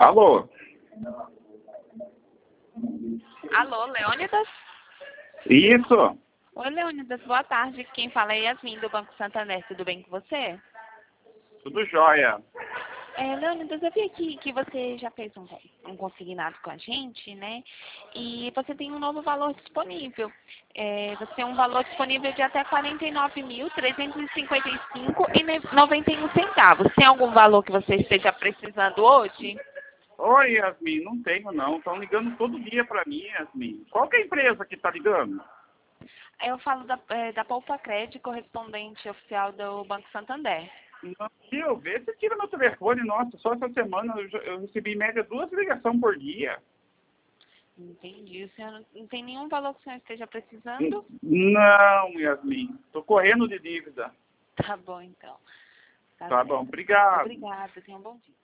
Alô? Alô, Leônidas? Isso? Oi, Leônidas, boa tarde. Quem fala é Yasmin, do Banco Santander. Tudo bem com você? Tudo jóia. Leônidas, eu vi aqui que você já fez um consignado com a gente, né? E você tem um novo valor disponível. Você tem um valor disponível de até R$ 49.355,91. Tem algum valor que você esteja precisando hoje? Oi, Yasmin, não tenho não. Estão ligando todo dia para mim, Yasmin. Qual que é a empresa que está ligando? Eu falo da Poupa Crédito, correspondente oficial do Banco Santander. Não, viu? Vê se tira meu telefone. Nossa, só essa semana eu recebi em média 2 ligações por dia. Entendi. O senhor não tem nenhum valor que o senhor esteja precisando? Não, Yasmin. Estou correndo de dívida. Tá bom, então. Tá Certo. bom, obrigado. Obrigada. Tenha um bom dia.